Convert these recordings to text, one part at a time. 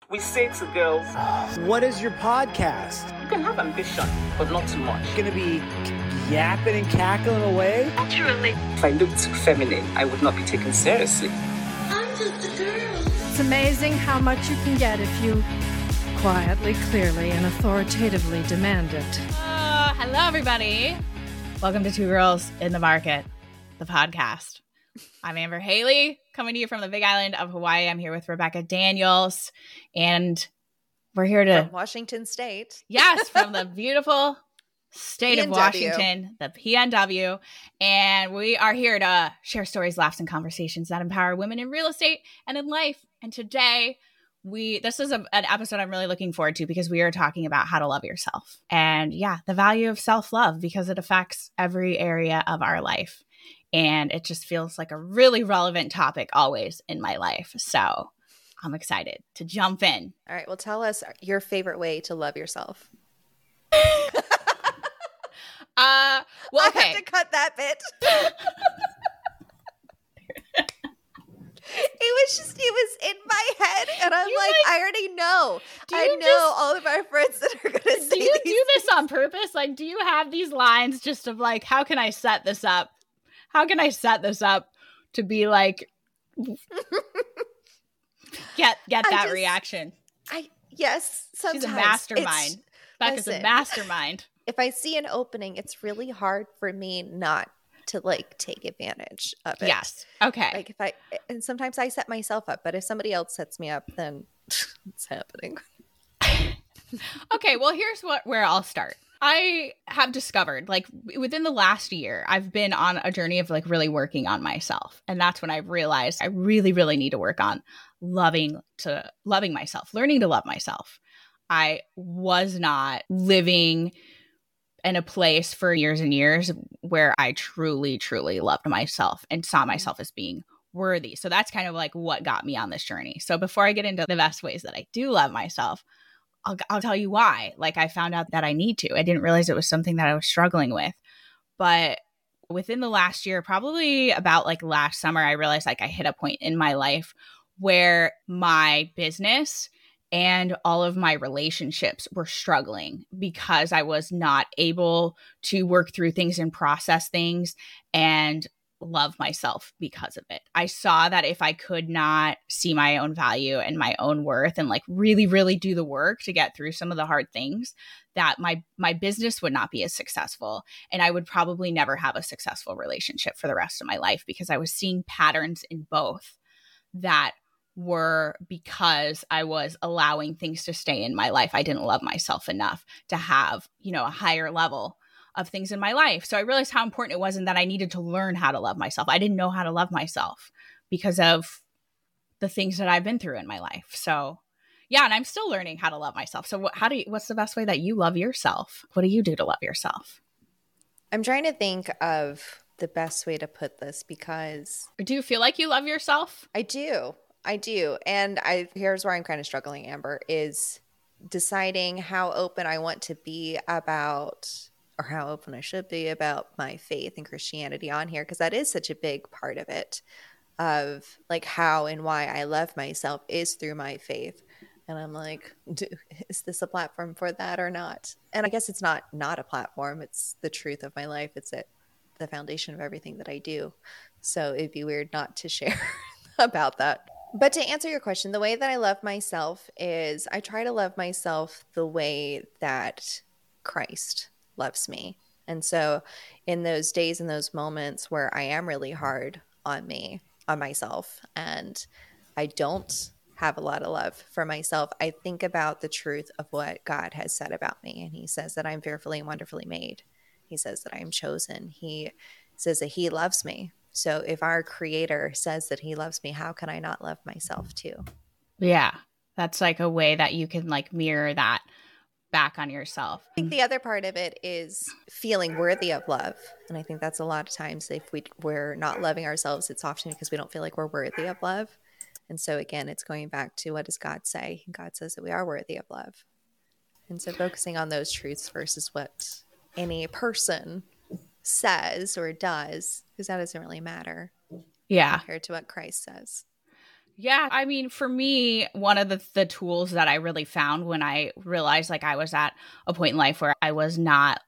We say to girls, what is your podcast? you can have ambition, but not too much. Gonna be yapping and cackling away? Truly. If I looked feminine, I would not be taken seriously. I'm just a girl. It's amazing how much you can get if you quietly, clearly, and authoritatively demand it. Hello, everybody. Welcome to Two Girls in the Market, the podcast. I'm Amber Haley, coming to you from the Big Island of Hawaii. I'm here with Rebecca Daniels, and we're here to... From Washington State. Yes, from the beautiful state of PNW. Washington, the PNW. And we are here to share stories, laughs, and conversations that empower women in real estate and in life. And today, this is an episode I'm really looking forward to because we are talking about how to love yourself. And yeah, the value of self-love, because it affects every area of our life. And it just feels like a really relevant topic always in my life. So I'm excited to jump in. All right. Well, tell us your favorite way to love yourself. Well, okay. I have to cut that bit. It was in my head, and I'm like, I already know. I know all of our friends that are going to say do you these do this on purpose? Like, do you have these lines just of like, how can I set this up? How can I set this up to be like, get that reaction? Yes, sometimes. She's a mastermind. Becca's a mastermind. If I see an opening, it's really hard for me not to like take advantage of it. Yes. Okay. Like and sometimes I set myself up, but if somebody else sets me up, then it's happening. Okay. Well, here's where I'll start. I have discovered, like, within the last year, I've been on a journey of like really working on myself. And that's when I realized I really, really need to work on loving myself, learning to love myself. I was not living in a place for years and years where I truly, truly loved myself and saw myself as being worthy. So that's kind of like what got me on this journey. So before I get into the best ways that I do love myself, I'll tell you why. Like, I found out that I need to. I didn't realize it was something that I was struggling with. But within the last year, probably about like last summer, I realized like I hit a point in my life where my business and all of my relationships were struggling because I was not able to work through things and process things and love myself because of it. I saw that if I could not see my own value and my own worth and like really, really do the work to get through some of the hard things, that my business would not be as successful. And I would probably never have a successful relationship for the rest of my life because I was seeing patterns in both that were because I was allowing things to stay in my life. I didn't love myself enough to have, a higher level of things in my life. So I realized how important it was and that I needed to learn how to love myself. I didn't know how to love myself because of the things that I've been through in my life. So yeah, and I'm still learning how to love myself. So what's the best way that you love yourself? What do you do to love yourself? I'm trying to think of the best way to put this because... Do you feel like you love yourself? I do. And here's where I'm kind of struggling, Amber, is deciding how open I want to be about, or how open I should be about my faith and Christianity on here, because that is such a big part of it, of like how and why I love myself is through my faith. And I'm like, is this a platform for that or not? And I guess it's not a platform. It's the truth of my life. It's the foundation of everything that I do. So it'd be weird not to share about that. But to answer your question, the way that I love myself is I try to love myself the way that Christ loves me. And so in those days and those moments where I am really hard on myself, and I don't have a lot of love for myself, I think about the truth of what God has said about me. And he says that I'm fearfully and wonderfully made. He says that I am chosen. He says that he loves me. So if our creator says that he loves me, how can I not love myself too? Yeah, that's like a way that you can like mirror that back on yourself. I think the other part of it is feeling worthy of love. And I think that's a lot of times if we're not loving ourselves, it's often because we don't feel like we're worthy of love. And so again, it's going back to what does God say? God says that we are worthy of love. And so focusing on those truths versus what any person says or does, because that doesn't really matter. Yeah. Compared to what Christ says. Yeah, I mean, for me, one of the tools that I really found when I realized like I was at a point in life where I was not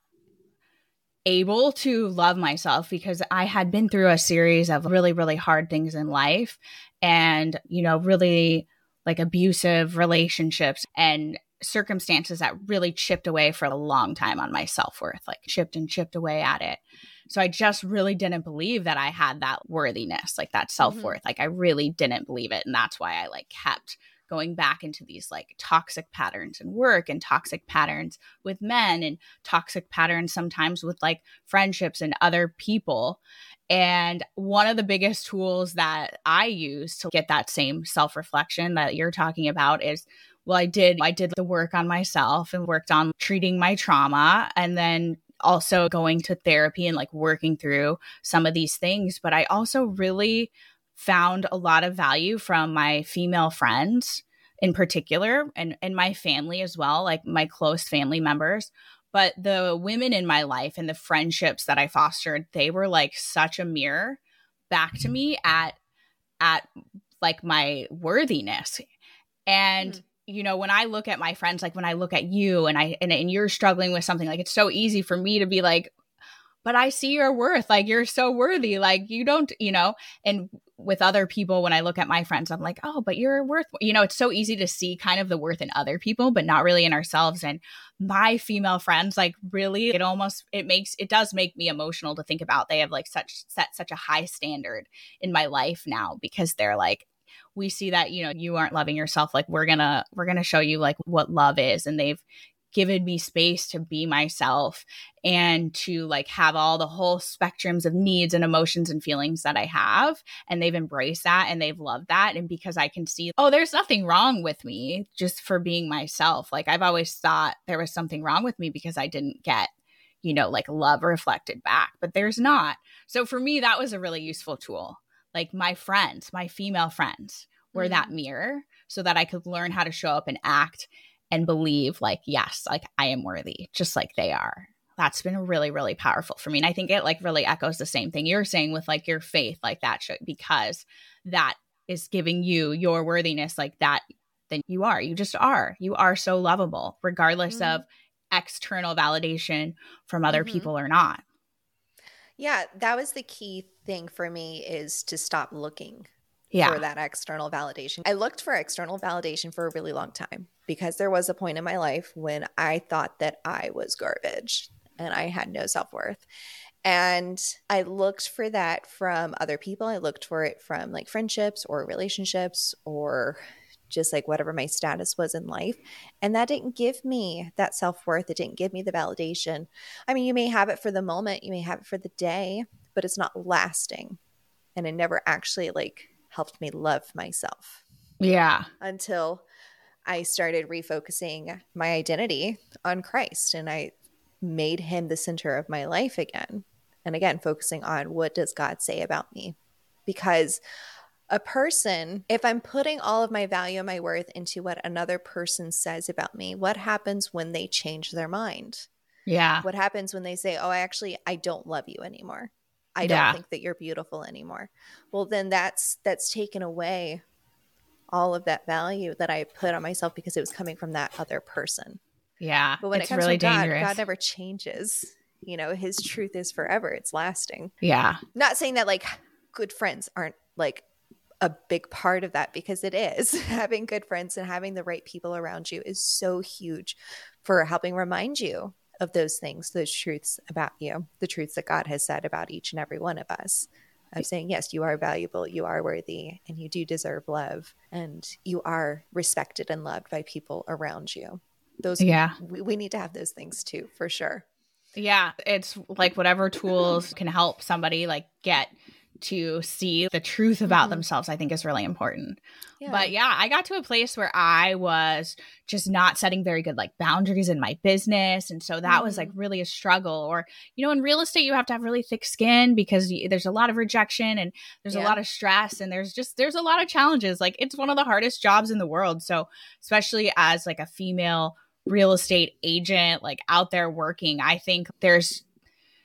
able to love myself because I had been through a series of really, really hard things in life and, you know, really like abusive relationships and circumstances that really chipped away for a long time on my self-worth, like chipped and chipped away at it. So I just really didn't believe that I had that worthiness, like that self-worth. Like I really didn't believe it. And that's why I like kept going back into these like toxic patterns in work and toxic patterns with men and toxic patterns sometimes with like friendships and other people. And one of the biggest tools that I use to get that same self-reflection that you're talking about is, well, I did the work on myself and worked on treating my trauma and then also going to therapy and like working through some of these things. But I also really found a lot of value from my female friends in particular and my family as well, like my close family members. But the women in my life and the friendships that I fostered, they were like such a mirror back to me at like my worthiness. And you know, when I look at my friends, like when I look at you and you're struggling with something, like it's so easy for me to be like, but I see your worth, like you're so worthy, like you don't, you know, and with other people, when I look at my friends, I'm like, oh, but you're worth, you know, it's so easy to see kind of the worth in other people, but not really in ourselves. And my female friends, like really, it does make me emotional to think about. They have like set such a high standard in my life now because they're like, we see that, you know, you aren't loving yourself. Like we're going to show you like what love is. And they've given me space to be myself and to like have all the whole spectrums of needs and emotions and feelings that I have. And they've embraced that and they've loved that. And because I can see, oh, there's nothing wrong with me just for being myself. Like I've always thought there was something wrong with me because I didn't get, you know, like love reflected back, but there's not. So for me, that was a really useful tool. Like my friends, my female friends were that mirror so that I could learn how to show up and act and believe like, yes, like I am worthy, just like they are. That's been really, really powerful for me. And I think it like really echoes the same thing you're saying with like your faith, like that should, because that is giving you your worthiness like that, then you just are. You are so lovable, regardless of external validation from other people or not. Yeah, that was the key thing for me is to stop looking for that external validation. I looked for external validation for a really long time because there was a point in my life when I thought that I was garbage and I had no self-worth. And I looked for that from other people. I looked for it from like friendships or relationships or just like whatever my status was in life. And that didn't give me that self-worth. It didn't give me the validation. I mean, you may have it for the moment, you may have it for the day, but it's not lasting. And it never actually like helped me love myself. Yeah. Until I started refocusing my identity on Christ and I made him the center of my life again. And again, focusing on what does God say about me? Because a person, if I'm putting all of my value and my worth into what another person says about me, what happens when they change their mind? Yeah. What happens when they say, oh, I don't love you anymore. I don't think that you're beautiful anymore. Well, then that's taken away all of that value that I put on myself because it was coming from that other person. Yeah. But when it's it comes really from dangerous. God never changes. You know, his truth is forever. It's lasting. Yeah. Not saying that like good friends aren't like a big part of that, because it is. Having good friends and having the right people around you is so huge for helping remind you of those things, those truths about you, the truths that God has said about each and every one of us. Of saying, yes, you are valuable, you are worthy, and you do deserve love, and you are respected and loved by people around you. Those, we need to have those things too, for sure. Yeah, it's like whatever tools can help somebody like get to see the truth about themselves, I think is really important. Yeah. But yeah, I got to a place where I was just not setting very good like boundaries in my business. And so that was like really a struggle. Or, you know, in real estate, you have to have really thick skin because there's a lot of rejection and there's a lot of stress and there's a lot of challenges. Like it's one of the hardest jobs in the world. So especially as like a female real estate agent, like out there working, I think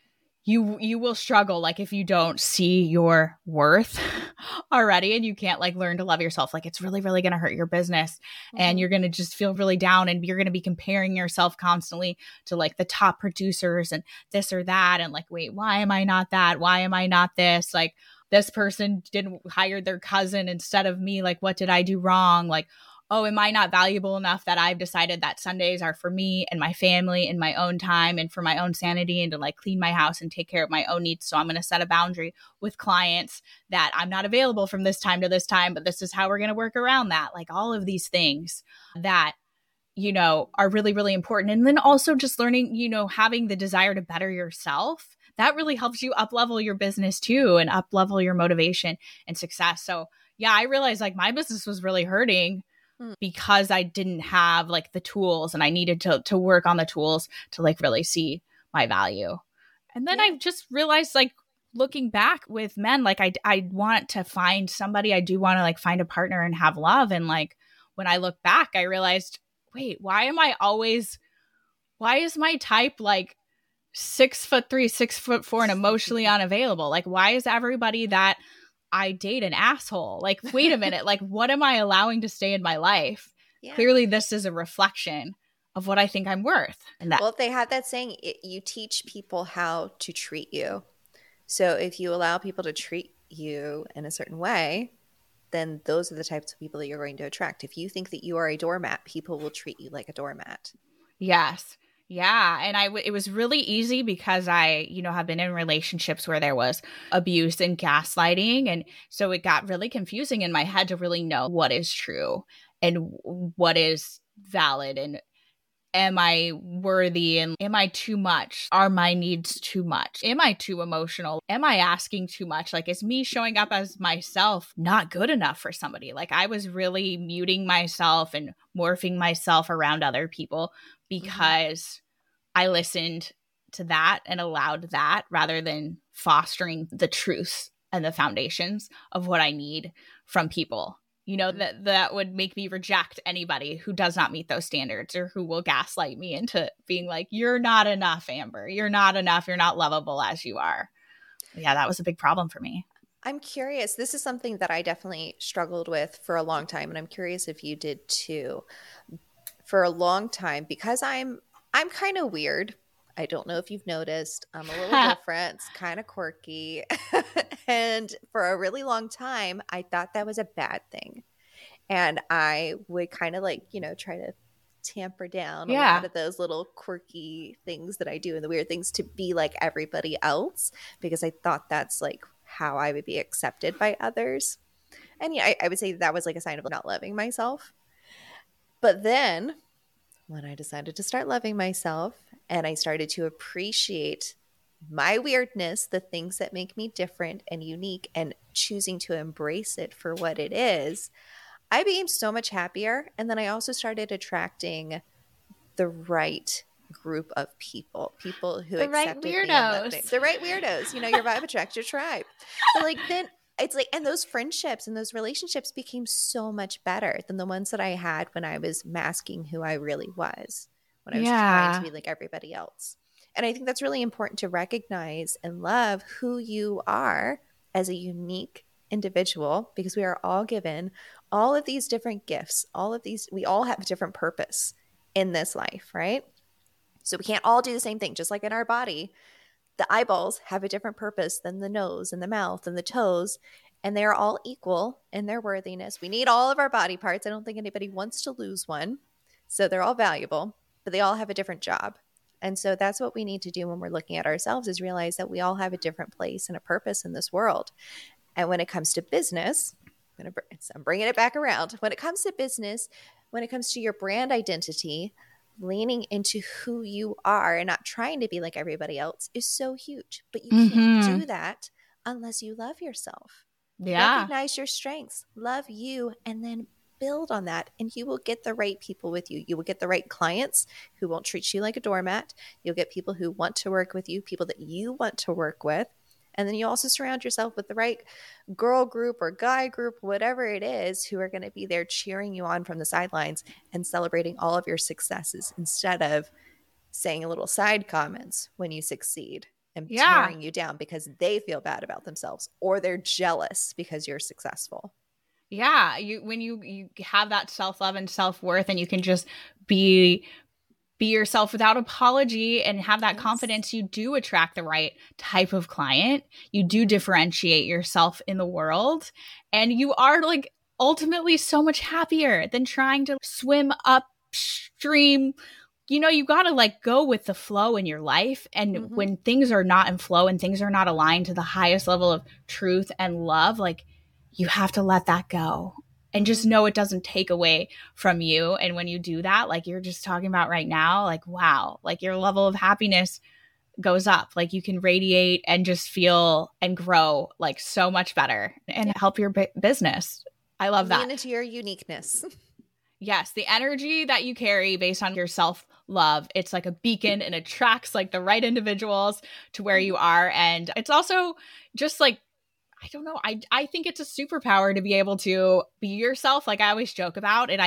you will struggle like if you don't see your worth already and you can't like learn to love yourself. Like it's really, really going to hurt your business and you're going to just feel really down and you're going to be comparing yourself constantly to like the top producers and this or that. And like, wait, why am I not that? Why am I not this? Like this person didn't hire their cousin instead of me. Like, what did I do wrong? Like, oh, am I not valuable enough that I've decided that Sundays are for me and my family and my own time and for my own sanity and to like clean my house and take care of my own needs. So I'm going to set a boundary with clients that I'm not available from this time to this time, but this is how we're going to work around that. Like all of these things that, you know, are really, really important. And then also just learning, you know, having the desire to better yourself. That really helps you up level your business too and up level your motivation and success. So yeah, I realized like my business was really hurting because I didn't have like the tools and I needed to work on the tools to like really see my value. And then I just realized like looking back with men, like I want to find somebody, I do want to like find a partner and have love. And like when I look back, I realized, wait, why is my type like 6'3", 6'4" and emotionally unavailable? Like why is everybody that I date an asshole? Like, wait a minute. Like, what am I allowing to stay in my life? Yeah. Clearly, this is a reflection of what I think I'm worth. And that, well, they have that saying, you teach people how to treat you. So if you allow people to treat you in a certain way, then those are the types of people that you're going to attract. If you think that you are a doormat, people will treat you like a doormat. Yes. Yeah. And it was really easy because I, you know, have been in relationships where there was abuse and gaslighting. And so it got really confusing in my head to really know what is true and what is valid. And am I worthy? And am I too much? Are my needs too much? Am I too emotional? Am I asking too much? Like, is me showing up as myself not good enough for somebody? Like I was really muting myself and morphing myself around other people because I listened to that and allowed that rather than fostering the truth and the foundations of what I need from people. You know, that would make me reject anybody who does not meet those standards or who will gaslight me into being like, you're not enough, Amber. You're not enough. You're not lovable as you are. Yeah, that was a big problem for me. I'm curious. This is something that I definitely struggled with for a long time. And I'm curious if you did too. For a long time, because I'm kind of weird. I don't know if you've noticed. I'm a little different, kind of quirky. And for a really long time, I thought that was a bad thing. And I would kind of like, you know, try to tamper down a lot of those little quirky things that I do and the weird things to be like everybody else, because I thought that's like how I would be accepted by others. And yeah, I would say that was like a sign of not loving myself. But then when I decided to start loving myself and I started to appreciate my weirdness, the things that make me different and unique, and choosing to embrace it for what it is, I became so much happier. And then I also started attracting the right group of people who accepted me. The right weirdos. You know, your vibe attracts your tribe. But like then it's like, and those friendships and those relationships became so much better than the ones that I had when I was masking who I really was, when I was trying to be like everybody else. And I think that's really important to recognize and love who you are as a unique individual, because we are all given all of these different gifts, we all have a different purpose in this life, right? So we can't all do the same thing. Just like in our body, the eyeballs have a different purpose than the nose and the mouth and the toes, and they're all equal in their worthiness. We need all of our body parts. I don't think anybody wants to lose one. So they're all valuable, but they all have a different job. And so that's what we need to do when we're looking at ourselves, is realize that we all have a different place and a purpose in this world. And when it comes to business, I'm bringing it back around. When it comes to business, when it comes to your brand identity, leaning into who you are and not trying to be like everybody else is so huge. But you can't do that unless you love yourself. Yeah. Recognize your strengths, love you, and then build on that, and you will get the right people with you. You will get the right clients who won't treat you like a doormat. You'll get people who want to work with you, people that you want to work with. And then you also surround yourself with the right girl group or guy group, whatever it is, who are going to be there cheering you on from the sidelines and celebrating all of your successes instead of saying little side comments when you succeed. and Yeah. tearing you down because they feel bad about themselves or they're jealous because you're successful. Yeah, when you have that self-love and self-worth, and you can just be yourself without apology and have that confidence, you do attract the right type of client. You do differentiate yourself in the world, and you are like ultimately so much happier than trying to swim upstream. You know, you got to like go with the flow in your life. And when things are not in flow and things are not aligned to the highest level of truth and love, like you have to let that go and just know it doesn't take away from you. And when you do that, like you're just talking about right now, like, wow, like your level of happiness goes up. Like you can radiate and just feel and grow like so much better and help your business. I love that. Lean into your uniqueness. Yes, the energy that you carry based on your self-love, it's like a beacon and attracts like the right individuals to where you are. And it's also just like, I don't know, I think it's a superpower to be able to be yourself. Like I always joke about, and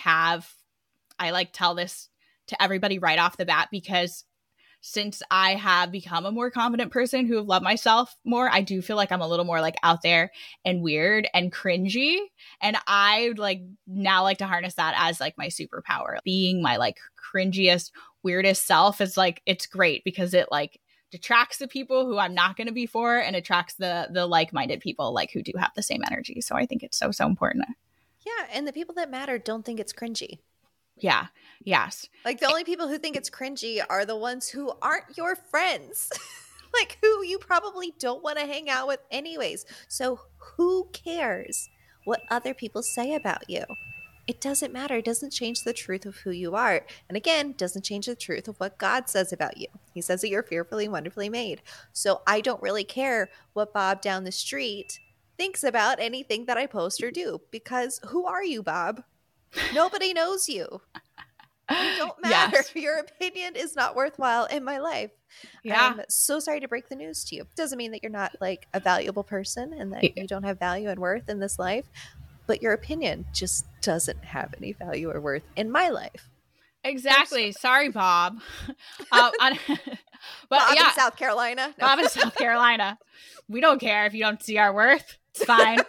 I like tell this to everybody right off the bat, because since I have become a more confident person who have loved myself more, I do feel like I'm a little more like out there and weird and cringy. And I like now like to harness that as like my superpower. Being my like cringiest, weirdest self is like, it's great because it like detracts the people who I'm not going to be for and attracts the like-minded people like who do have the same energy. So I think it's so important. Yeah. And the people that matter don't think it's cringy. Yeah. Yes. Like the only people who think it's cringy are the ones who aren't your friends, like who you probably don't want to hang out with anyways. So who cares what other people say about you? It doesn't matter. It doesn't change the truth of who you are. And again, doesn't change the truth of what God says about you. He says that you're fearfully and wonderfully made. So I don't really care what Bob down the street thinks about anything that I post or do, because who are you, Bob? Nobody knows you. You don't matter. Yes. Your opinion is not worthwhile in my life. Yeah. I'm so sorry to break the news to you. Doesn't mean that you're not like a valuable person and that you don't have value and worth in this life, but your opinion just doesn't have any value or worth in my life. Exactly. Sorry, Bob. But Bob yeah, in South Carolina. No. Bob in South Carolina. We don't care if you don't see our worth. It's fine.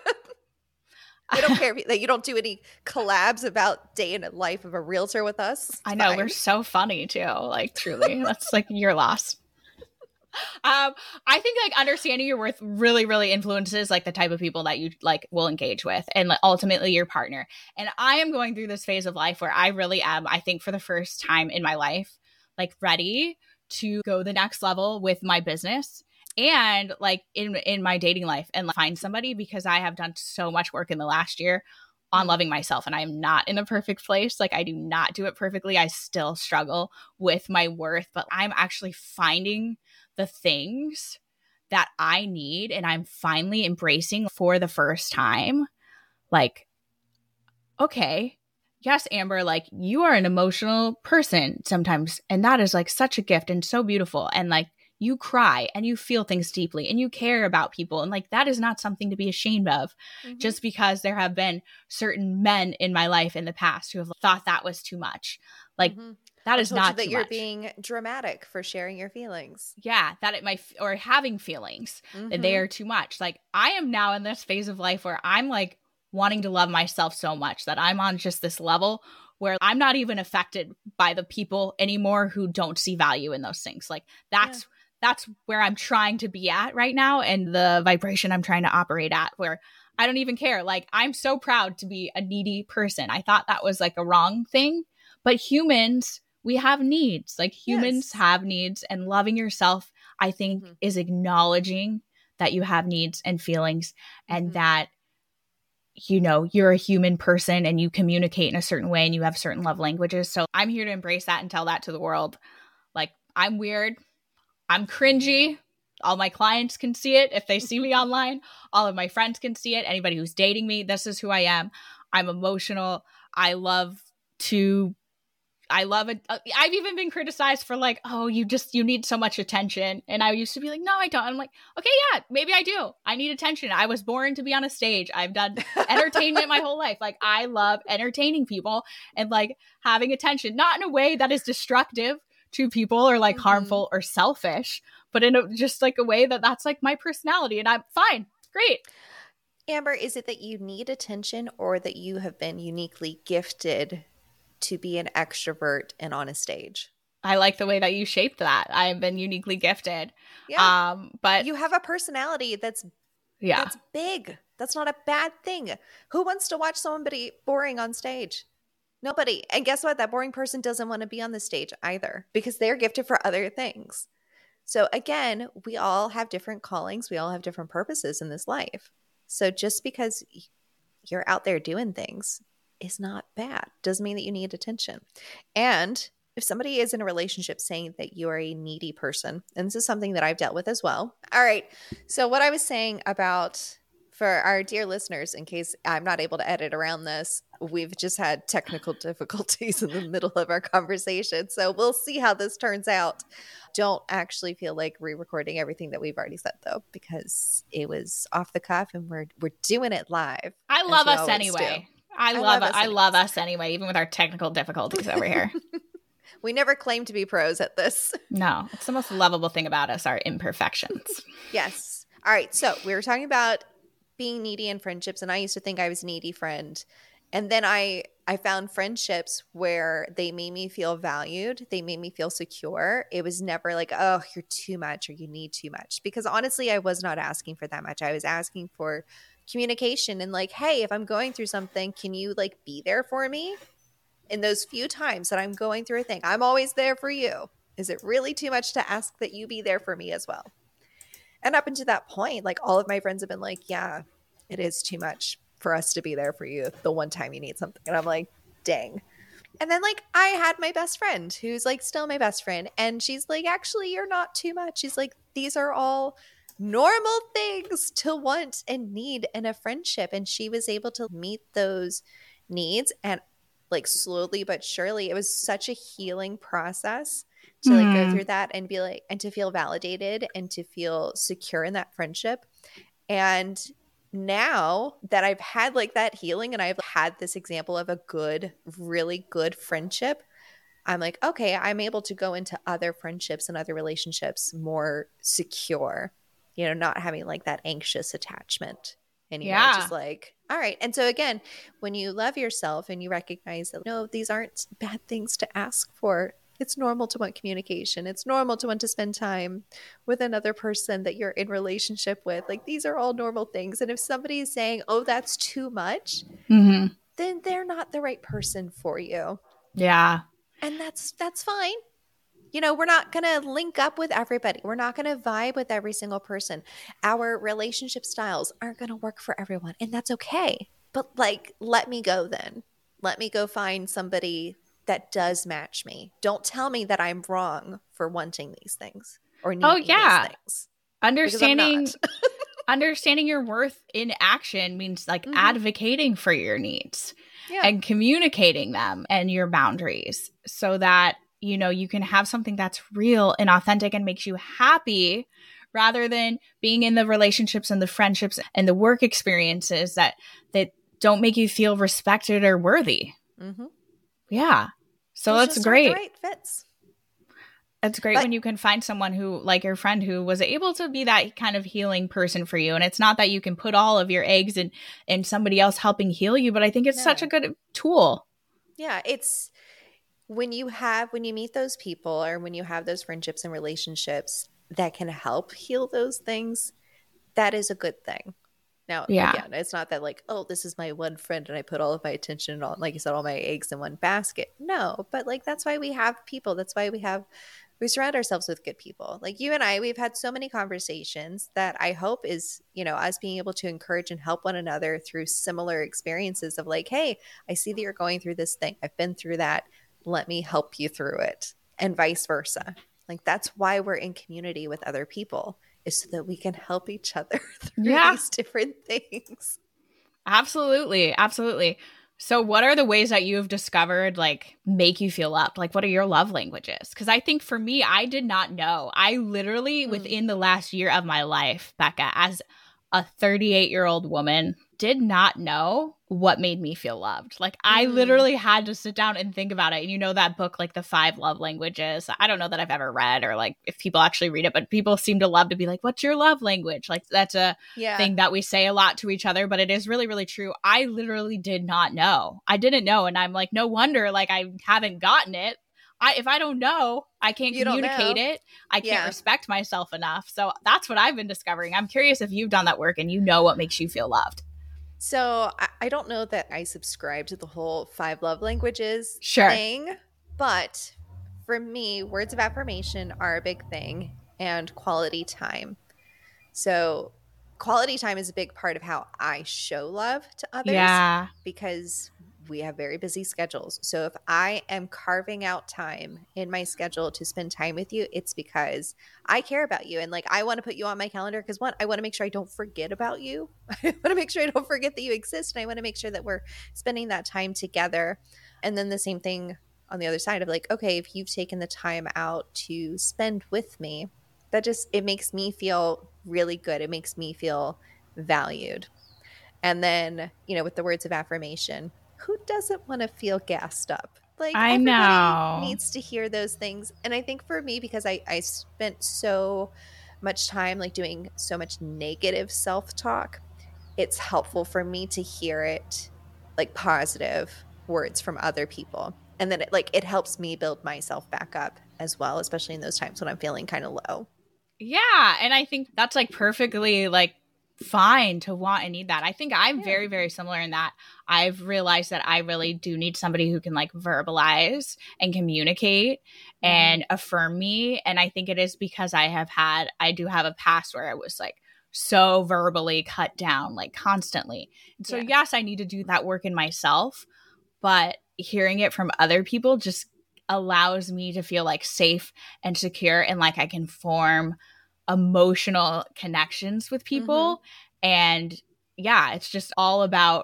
I don't care that you don't do any collabs about day in the life of a realtor with us. It's I know, fine. we're so funny too. Like truly, that's like your loss. I think like understanding your worth really, really influences like the type of people that you like will engage with, and like, ultimately your partner. And I am going through this phase of life where I really am, I think for the first time in my life, like ready to go the next level with my business and like in my dating life and like, find somebody, because I have done so much work in the last year on loving myself, and I am not in a perfect place. Like I do not do it perfectly. I still struggle with my worth, but I'm actually finding the things that I need, and I'm finally embracing for the first time. Like, okay, yes, Amber, like you are an emotional person sometimes, and that is like such a gift and so beautiful. And like you cry and you feel things deeply and you care about people. And like, that is not something to be ashamed of, just because there have been certain men in my life in the past who have thought that was too much. Like that is not that too you're much. being dramatic for sharing your feelings. Yeah, that it might, or having feelings that they are too much. Like I am now in this phase of life where I'm like wanting to love myself so much that I'm on just this level where I'm not even affected by the people anymore who don't see value in those things. Like that's where I'm trying to be at right now, and the vibration I'm trying to operate at, where I don't even care. Like I'm so proud to be a needy person. I thought that was like a wrong thing, but humans, we have needs. Like humans have needs, and loving yourself, I think, is acknowledging that you have needs and feelings, and that, you know, you're a human person and you communicate in a certain way and you have certain love languages. So I'm here to embrace that and tell that to the world. Like I'm weird. I'm cringy. All my clients can see it if they see me online. All of my friends can see it. Anybody who's dating me, this is who I am. I'm emotional. I love it. I've even been criticized for like, oh, you need so much attention. And I used to be like, no, I don't. I'm like, okay, yeah, maybe I do. I need attention. I was born to be on a stage. I've done entertainment my whole life. Like I love entertaining people and like having attention, not in a way that is destructive to people or like harmful or selfish, but in just like a way that's like my personality and I'm fine. Great. Amber, is it that you need attention or that you have been uniquely gifted to be an extrovert and on a stage? I like the way that you shaped that. I've been uniquely gifted. Yeah. But you have a personality that's big. That's not a bad thing. Who wants to watch somebody boring on stage? Nobody. And guess what? That boring person doesn't want to be on the stage either because they're gifted for other things. So again, we all have different callings. We all have different purposes in this life. So just because you're out there doing things is not bad. Doesn't mean that you need attention. And if somebody is in a relationship saying that you are a needy person, and this is something that I've dealt with as well. All right. So what I was saying about, for our dear listeners, in case I'm not able to edit around this, we've just had technical difficulties in the middle of our conversation. So we'll see how this turns out. Don't actually feel like re-recording everything that we've already said, though, because it was off the cuff and we're doing it live. I love us anyway. I love us anyway, even with our technical difficulties over here. We never claim to be pros at this. No, it's the most lovable thing about us, our imperfections. Yes. All right. So we were talking about being needy in friendships, and I used to think I was a needy friend. And then I found friendships where they made me feel valued. They made me feel secure. It was never like, oh, you're too much or you need too much. Because honestly, I was not asking for that much. I was asking for communication and like, hey, if I'm going through something, can you like be there for me? In those few times that I'm going through a thing, I'm always there for you. Is it really too much to ask that you be there for me as well? And up until that point, like all of my friends have been like, yeah, it is too much for us to be there for you the one time you need something. And I'm like, dang. And then like I had my best friend who's like still my best friend. And she's like, actually, you're not too much. She's like, these are all normal things to want and need in a friendship. And she was able to meet those needs. And like slowly but surely, it was such a healing process to like go through that and be like, and to feel validated and to feel secure in that friendship. And now that I've had like that healing and I've had this example of a good, really good friendship, I'm like, okay, I'm able to go into other friendships and other relationships more secure, you know, not having like that anxious attachment anymore. Yeah. Just like, all right. And so again, when you love yourself and you recognize that, no, these aren't bad things to ask for. It's normal to want communication. It's normal to want to spend time with another person that you're in relationship with. Like these are all normal things. And if somebody is saying, oh, that's too much, then they're not the right person for you. Yeah. And that's fine. You know, we're not going to link up with everybody. We're not going to vibe with every single person. Our relationship styles aren't going to work for everyone. And that's okay. But like, let me go then. Let me go find somebody that does match me. Don't tell me that I'm wrong for wanting these things or needing these things. Understanding your worth in action means like advocating for your needs and communicating them and your boundaries so that, you know, you can have something that's real and authentic and makes you happy rather than being in the relationships and the friendships and the work experiences that don't make you feel respected or worthy. Yeah. So that's great. The right fits. It's great when you can find someone who, like your friend, who was able to be that kind of healing person for you. And it's not that you can put all of your eggs in somebody else helping heal you, but I think it's such a good tool. Yeah. It's when you meet those people or when you have those friendships and relationships that can help heal those things, that is a good thing. Now, again, it's not that like, oh, this is my one friend and I put all of my attention and all, like you said, all my eggs in one basket. No, but like that's why we have people. That's why we surround ourselves with good people. Like you and I, we've had so many conversations that I hope is, you know, us being able to encourage and help one another through similar experiences of like, hey, I see that you're going through this thing. I've been through that. Let me help you through it, and vice versa. Like that's why we're in community with other people, is so that we can help each other through these different things. Absolutely. Absolutely. So what are the ways that you have discovered like make you feel loved? Like what are your love languages? Because I think for me, I did not know. I literally within the last year of my life, Becca, as a 38-year-old woman, did not know what made me feel loved. Like I literally had to sit down and think about it. And you know that book, like The 5 Love Languages? I don't know that I've ever read or like if people actually read it, but people seem to love to be like, what's your love language? Like that's a thing that we say a lot to each other, but it is really, really true. I literally did not know. I didn't know. And I'm like, no wonder like I haven't gotten it. If I don't know, I can't communicate it. I can't respect myself enough. So that's what I've been discovering. I'm curious if you've done that work and you know what makes you feel loved. So I don't know that I subscribe to the whole 5 love languages Sure. thing, but for me, words of affirmation are a big thing, and quality time. So quality time is a big part of how I show love to others because we have very busy schedules. So if I am carving out time in my schedule to spend time with you, it's because I care about you. And like, I want to put you on my calendar because one, I want to make sure I don't forget about you. I want to make sure I don't forget that you exist. And I want to make sure that we're spending that time together. And then the same thing on the other side of like, okay, if you've taken the time out to spend with me, that just, it makes me feel really good. It makes me feel valued. And then, you know, with the words of affirmation, who doesn't want to feel gassed up? Like I everybody know needs to hear those things. And I think for me, because I spent so much time like doing so much negative self-talk, it's helpful for me to hear it like positive words from other people. And then it helps me build myself back up as well, especially in those times when I'm feeling kind of low. Yeah. And I think that's like perfectly like fine to want and need that. I think I'm very, very similar in that I've realized that I really do need somebody who can like verbalize and communicate and affirm me. And I think it is because I do have a past where I was like so verbally cut down like constantly. And so yes, I need to do that work in myself, but hearing it from other people just allows me to feel like safe and secure and like I can form emotional connections with people. And yeah, it's just all about,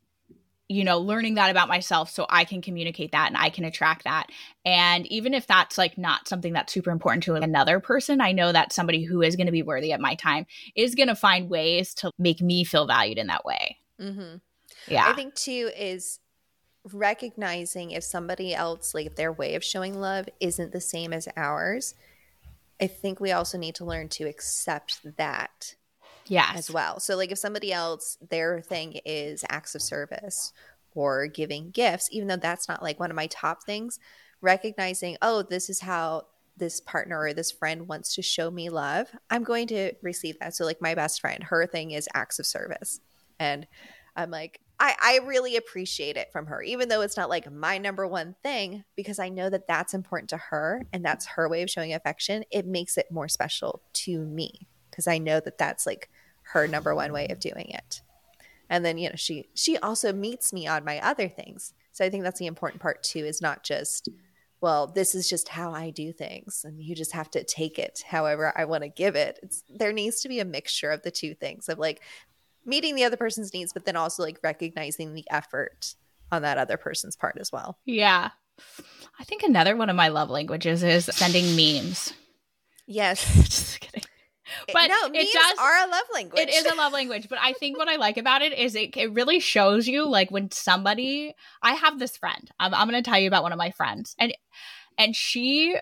you know, learning that about myself so I can communicate that and I can attract that. And even if that's like not something that's super important to another person, I know that somebody who is going to be worthy of my time is going to find ways to make me feel valued in that way. Yeah. I think too is recognizing if somebody else, like if their way of showing love isn't the same as ours, I think we also need to learn to accept that as well. So like if somebody else, their thing is acts of service or giving gifts, even though that's not like one of my top things, recognizing, oh, this is how this partner or this friend wants to show me love, I'm going to receive that. So like my best friend, her thing is acts of service. And I'm like, I really appreciate it from her, even though it's not like my number one thing, because I know that that's important to her and that's her way of showing affection. It makes it more special to me because I know that that's like her number one way of doing it. And then, you know, she also meets me on my other things. So I think that's the important part too, is not just, well, this is just how I do things and you just have to take it however I want to give it. There needs to be a mixture of the two things of like meeting the other person's needs, but then also like recognizing the effort on that other person's part as well. Yeah. I think another one of my love languages is sending memes. Yes. Just kidding. But memes are a love language. It is a love language. But I think what I like about it is it really shows you like when somebody, I have this friend, I'm going to tell you about one of my friends and she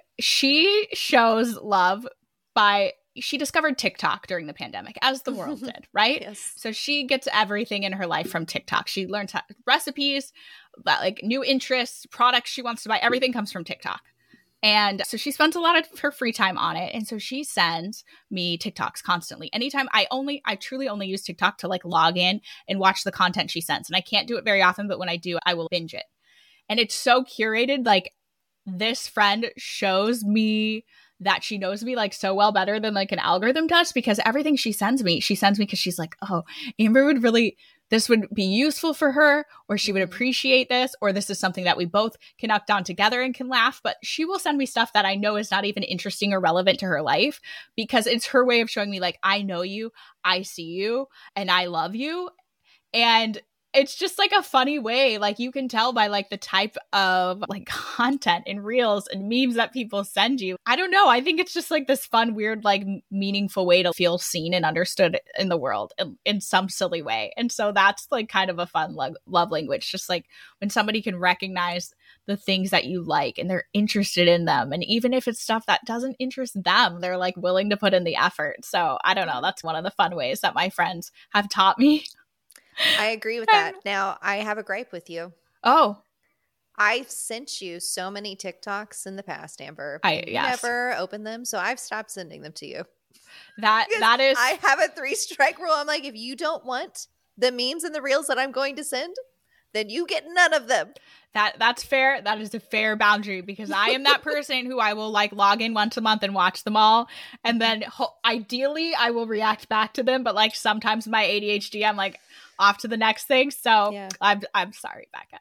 shows love by, she discovered TikTok during the pandemic, as the world did, right? Yes. So she gets everything in her life from TikTok. She learns recipes, like new interests, products she wants to buy. Everything comes from TikTok. And so she spends a lot of her free time on it. And so she sends me TikToks constantly. Anytime I truly only use TikTok to like log in and watch the content she sends. And I can't do it very often, but when I do, I will binge it. And it's so curated. Like this friend shows me that she knows me like so well better than like an algorithm does, because everything she sends me because she's like, oh, Amber would really, this would be useful for her, or she would appreciate this, or this is something that we both connect on together and can laugh. But she will send me stuff that I know is not even interesting or relevant to her life, because it's her way of showing me like, I know you, I see you, and I love you. And it's just like a funny way. Like you can tell by like the type of like content and reels and memes that people send you. I don't know. I think it's just like this fun, weird, like meaningful way to feel seen and understood in the world in some silly way. And so that's like kind of a fun love language. Just like when somebody can recognize the things that you like and they're interested in them. And even if it's stuff that doesn't interest them, they're like willing to put in the effort. So I don't know. That's one of the fun ways that my friends have taught me. I agree with that. Now, I have a gripe with you. Oh, I've sent you so many TikToks in the past, Amber. You yes. never opened them, so I've stopped sending them to you. That is. I have a 3-strike rule. I'm like, if you don't want the memes and the reels that I'm going to send, then you get none of them. That's fair. That is a fair boundary because I am that person who I will like log in once a month and watch them all. And then ideally I will react back to them. But like sometimes my ADHD, I'm like off to the next thing. So yeah. I'm sorry, Becca.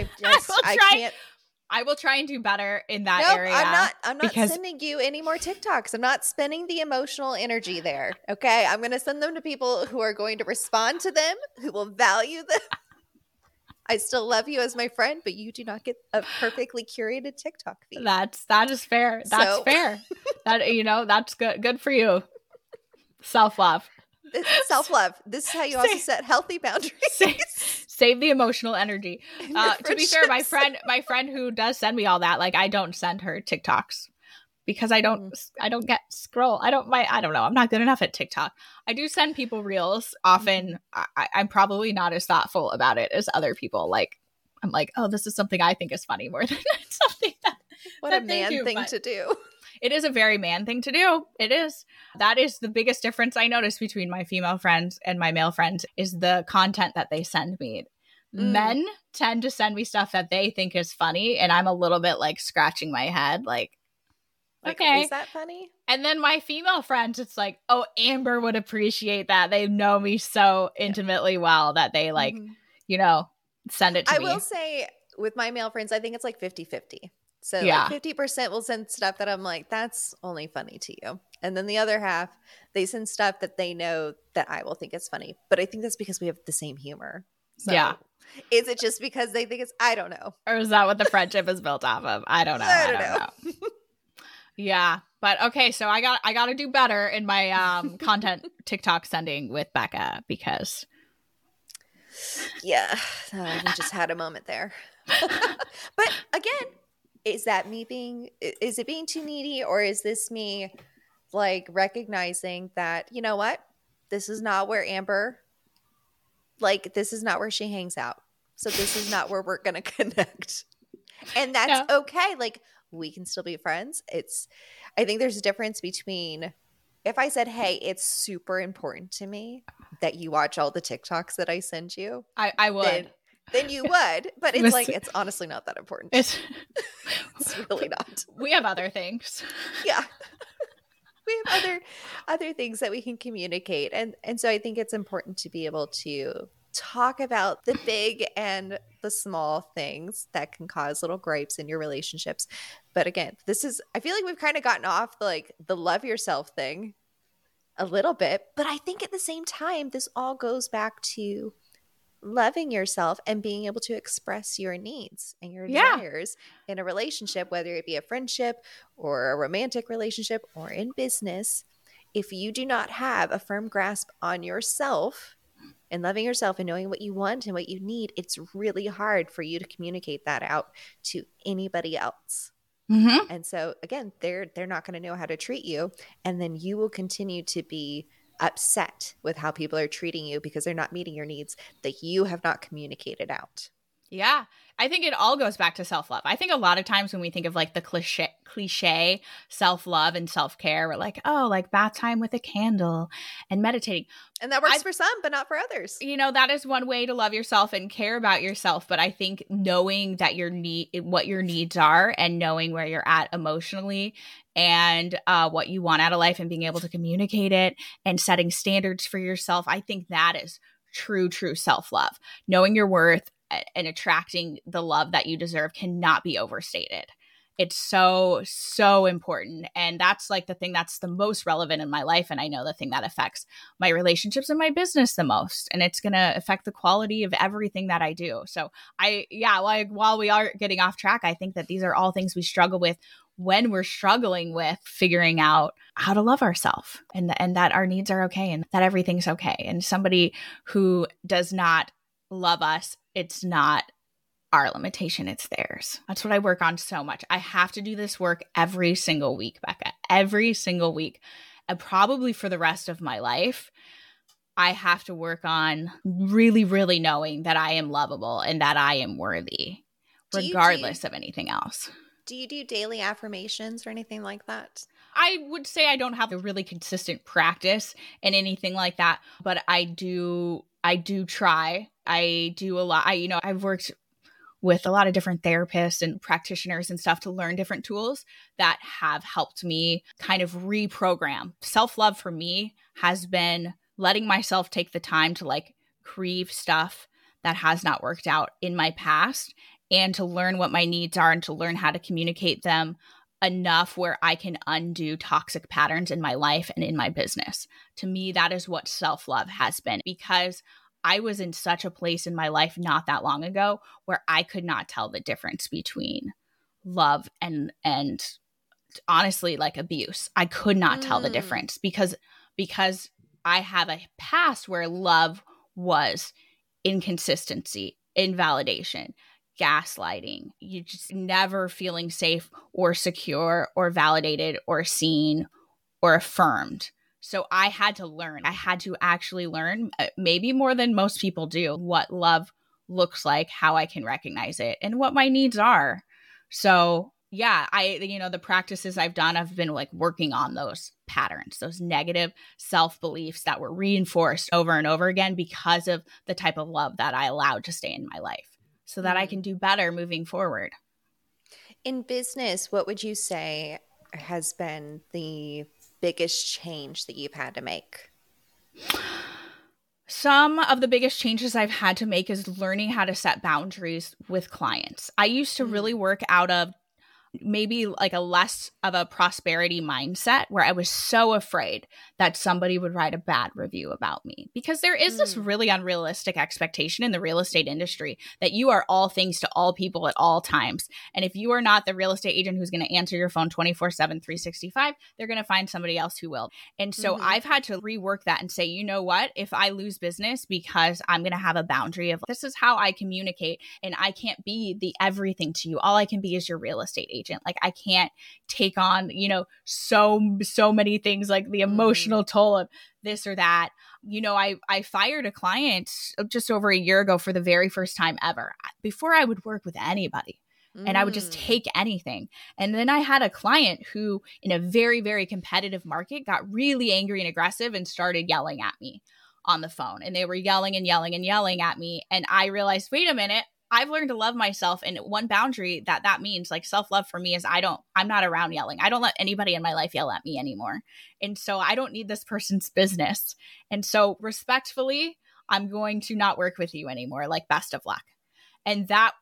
I will try and do better in that area. I'm not sending you any more TikToks. I'm not spending the emotional energy there. Okay. I'm going to send them to people who are going to respond to them, who will value them. I still love you as my friend, but you do not get a perfectly curated TikTok feed. That is fair. That's fair. That that's good for you. Self-love. Self-love. This is how you also set healthy boundaries. Save the emotional energy. To be fair, my friend who does send me all that, like I don't send her TikToks because I don't get scroll. I don't know. I'm not good enough at TikTok. I do send people reels often. I'm probably not as thoughtful about it as other people. Like I'm like, oh, this is something I think is funny more than something that what a man thing to do. It is a very man thing to do. It is. That is the biggest difference I notice between my female friends and my male friends is the content that they send me. Men tend to send me stuff that they think is funny, and I'm a little bit like scratching my head, like okay, is that funny? And then my female friends, it's like, oh, Amber would appreciate that. They know me so intimately well that they like, send it to me. I will say with my male friends, I think it's like 50-50. So like 50% will send stuff that I'm like, that's only funny to you. And then the other half, they send stuff that they know that I will think is funny. But I think that's because we have the same humor. So yeah. Is it just because they think it's, I don't know. Or is that what the friendship is built off of? I don't know. I don't know. Yeah. But okay, so I got to do better in my content TikTok sending with Becca because yeah, we just had a moment there. But again, is it being too needy, or is this me like recognizing that, you know what? This is not where Amber, like this is not where she hangs out. So this is not where we're going to connect. And that's okay. Like we can still be friends. I think there's a difference between if I said, hey, it's super important to me that you watch all the TikToks that I send you. I would. Then you would. But it's like, it's honestly not that important. It's really not. We have other things. Yeah. We have other things that we can communicate. And so I think it's important to be able to talk about the big and the small things that can cause little gripes in your relationships. But again, I feel like we've kind of gotten off the love yourself thing a little bit. But I think at the same time, this all goes back to loving yourself and being able to express your needs and your desires in a relationship, whether it be a friendship or a romantic relationship or in business. If you do not have a firm grasp on yourself and loving yourself and knowing what you want and what you need, it's really hard for you to communicate that out to anybody else. Mm-hmm. And so again, they're not going to know how to treat you. And then you will continue to be upset with how people are treating you because they're not meeting your needs that you have not communicated out. Yeah. I think it all goes back to self-love. I think a lot of times when we think of like the cliche self-love and self-care, we're like, oh, like bath time with a candle and meditating. And that works for some, but not for others. That is one way to love yourself and care about yourself. But I think knowing that what your needs are and knowing where you're at emotionally and what you want out of life and being able to communicate it and setting standards for yourself, I think that is true self-love. Knowing your worth and attracting the love that you deserve cannot be overstated. It's so, so important. And that's like the thing that's the most relevant in my life. And I know the thing that affects my relationships and my business the most. And it's going to affect the quality of everything that I do. So while we are getting off track, I think that these are all things we struggle with when we're struggling with figuring out how to love ourselves and that our needs are okay and that everything's okay. And somebody who does not love us, it's not our limitation, it's theirs. That's what I work on so much. I have to do this work every single week, Becca, every single week. And probably for the rest of my life, I have to work on really, really knowing that I am lovable and that I am worthy, regardless of anything else. Do you do daily affirmations or anything like that? I would say I don't have a really consistent practice in anything like that, but I do try. I do a lot. I've worked with a lot of different therapists and practitioners and stuff to learn different tools that have helped me kind of reprogram. Self-love for me has been letting myself take the time to like grieve stuff that has not worked out in my past and to learn what my needs are and to learn how to communicate them enough where I can undo toxic patterns in my life and in my business. To me, that is what self-love has been, because I was in such a place in my life not that long ago where I could not tell the difference between love and honestly like abuse. I could not tell the difference because I have a past where love was inconsistency, invalidation, gaslighting. You just never feeling safe or secure or validated or seen or affirmed. So I had to learn. I had to actually learn, maybe more than most people do, what love looks like, how I can recognize it, and what my needs are. So yeah, the practices I've done, I've been like working on those patterns, those negative self-beliefs that were reinforced over and over again because of the type of love that I allowed to stay in my life so that I can do better moving forward. In business, what would you say has been the biggest change that you've had to make? Some of the biggest changes I've had to make is learning how to set boundaries with clients. I used to really work out of maybe like a less of a prosperity mindset where I was so afraid that somebody would write a bad review about me, because there is this really unrealistic expectation in the real estate industry that you are all things to all people at all times. And if you are not the real estate agent who's going to answer your phone 24/7, 365, they're going to find somebody else who will. And so I've had to rework that and say, you know what, if I lose business because I'm going to have a boundary of this is how I communicate, and I can't be the everything to you. All I can be is your real estate agent. Like I can't take on, so many things, like the emotional toll of this or that. I fired a client just over a year ago for the very first time ever. Before I would work with anybody and I would just take anything. And then I had a client who in a very, very competitive market got really angry and aggressive and started yelling at me on the phone. And they were yelling and yelling and yelling at me. And I realized, wait a minute, I've learned to love myself. And one boundary that means, like, self-love for me is I'm not around yelling. I don't let anybody in my life yell at me anymore. And so I don't need this person's business. And so respectfully, I'm going to not work with you anymore. Like, best of luck. And that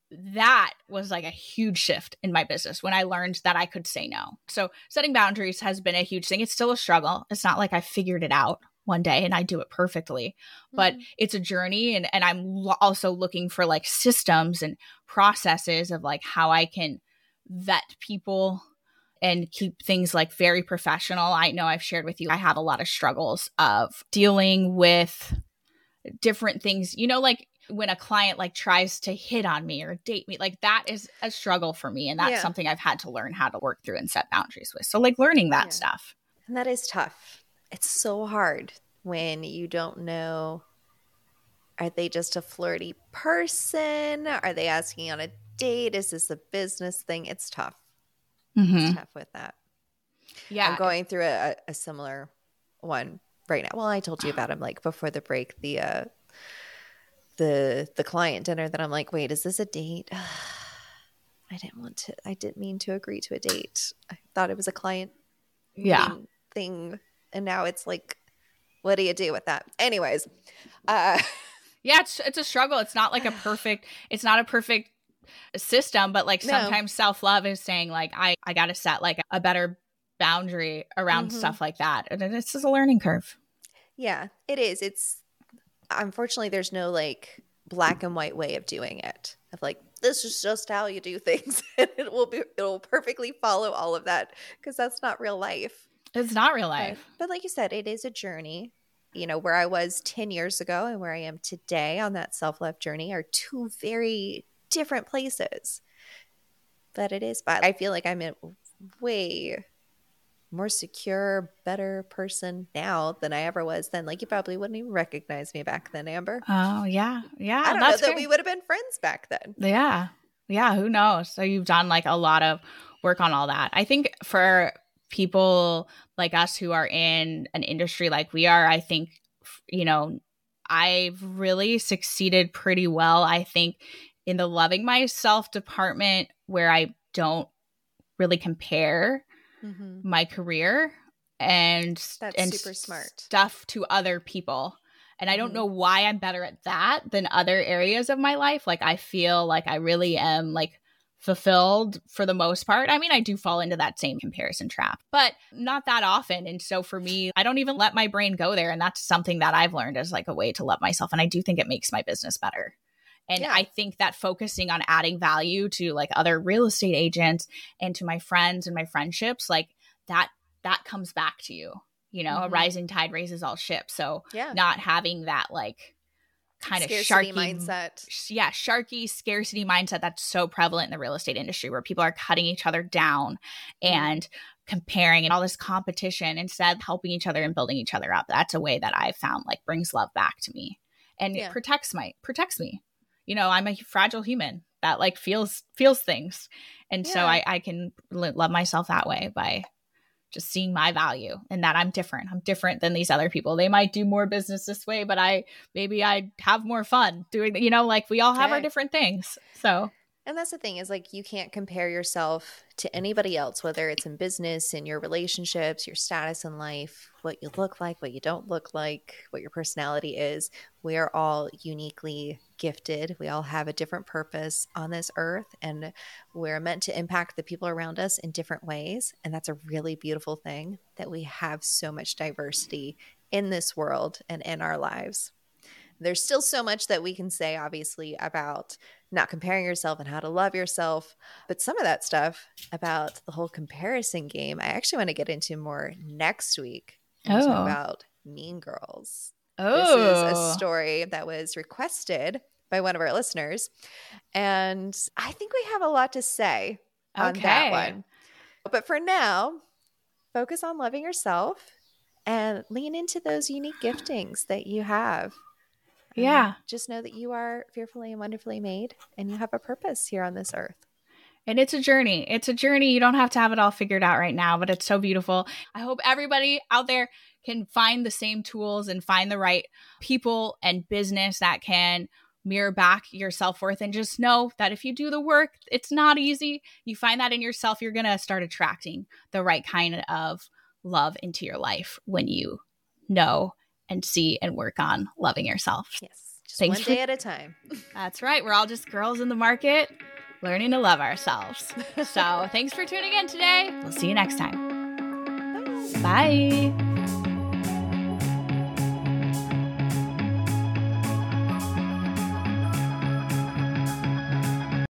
was like a huge shift in my business when I learned that I could say no. So setting boundaries has been a huge thing. It's still a struggle. It's not like I figured it out one day and I do it perfectly, but it's a journey. And I'm also looking for like systems and processes of like how I can vet people and keep things like very professional. I know I've shared with you, I have a lot of struggles of dealing with different things, like when a client like tries to hit on me or date me, like that is a struggle for me. And that's something I've had to learn how to work through and set boundaries with. So like learning that stuff. And that is tough. It's so hard when you don't know, are they just a flirty person? Are they asking on a date? Is this a business thing? It's tough. It's tough with that. Yeah. I'm going through a similar one right now. Well, I told you about him like before the break, the client dinner that I'm like, wait, is this a date? I didn't mean to agree to a date. I thought it was a client thing. And now it's like, what do you do with that? Anyways. It's a struggle. It's not like it's not a perfect system, but like No. sometimes self-love is saying like, I got to set like a better boundary around stuff like that. And it's just a learning curve. Yeah, it is. It's unfortunately there's no like black and white way of doing it. Of like, this is just how you do things, and it'll perfectly follow all of that, because that's not real life. It's not real life. But like you said, it is a journey. You know, where I was 10 years ago and where I am today on that self-love journey are two very different places. But I feel like I'm a way more secure, better person now than I ever was then. Like, you probably wouldn't even recognize me back then, Amber. Oh, yeah. Yeah. I don't know that we would have been friends back then. Yeah. Yeah. Who knows? So you've done like a lot of work on all that. I think for people like us who are in an industry like we are, I think, you know, I've really succeeded pretty well, I think, in the loving myself department, where I don't really compare my career and super smart stuff to other people. And I don't know why I'm better at that than other areas of my life. Like, I feel like I really am like fulfilled for the most part. I mean, I do fall into that same comparison trap, but not that often. And so for me, I don't even let my brain go there. And that's something that I've learned as like a way to love myself. And I do think it makes my business better. And I think that focusing on adding value to like other real estate agents and to my friends and my friendships, like that comes back to you, you know, a rising tide raises all ships. So not having that like kind of sharky mindset. Yeah, sharky scarcity mindset that's so prevalent in the real estate industry, where people are cutting each other down and comparing and all this competition instead of helping each other and building each other up. That's a way that I've found like brings love back to me, and it protects me. You know, I'm a fragile human that like feels things. And so I can love myself that way by just seeing my value and that I'm different. I'm different than these other people. They might do more business this way, but I have more fun doing, you know, like we all have our different things. So. And that's the thing is like, you can't compare yourself to anybody else, whether it's in business, in your relationships, your status in life, what you look like, what you don't look like, what your personality is. We are all uniquely gifted. We all have a different purpose on this earth, and we're meant to impact the people around us in different ways. And that's a really beautiful thing, that we have so much diversity in this world and in our lives. There's still so much that we can say, obviously, about not comparing yourself and how to love yourself. But some of that stuff about the whole comparison game, I actually want to get into more next week. Talk about Mean Girls. This is a story that was requested by one of our listeners. And I think we have a lot to say on that one. But for now, focus on loving yourself and lean into those unique giftings that you have. Yeah. Just know that you are fearfully and wonderfully made, and you have a purpose here on this earth. And it's a journey. It's a journey. You don't have to have it all figured out right now, but it's so beautiful. I hope everybody out there can find the same tools and find the right people and business that can mirror back your self-worth, and just know that if you do the work, it's not easy. You find that in yourself, you're going to start attracting the right kind of love into your life when you know and see and work on loving yourself. Yes. Just one day at a time. That's right. We're all just girls in the market learning to love ourselves. So thanks for tuning in today. We'll see you next time. Bye.